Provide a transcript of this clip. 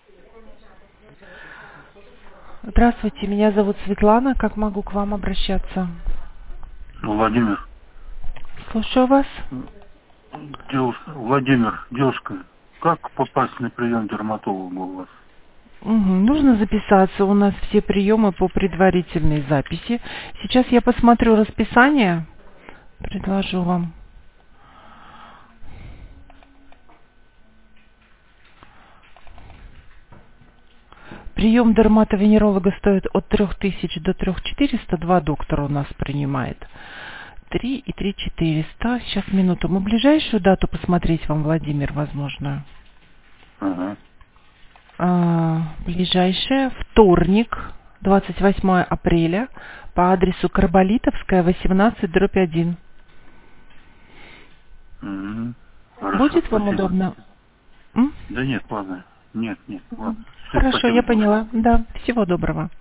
Здравствуйте, меня зовут Светлана. Как могу к вам обращаться? Владимир. Слушаю вас. Владимир, девушка, как попасть на прием к дерматологу у вас? Нужно записаться. У нас все приемы по предварительной записи. Сейчас я посмотрю расписание. Предложу вам. Прием дерматовенеролога стоит от 3000 до 3400. Два доктора у нас принимает. 3 и 3400. Сейчас, минуту. Мы ближайшую дату посмотреть вам, Владимир, возможно. Ага. Ближайшая вторник, 28 апреля, по адресу Карболитовская, 18/1. Хорошо, Будет вам спасибо. удобно? Да нет, ладно. Нет, ладно. Всё, Хорошо, спасибо я большое. поняла. Да, всего доброго.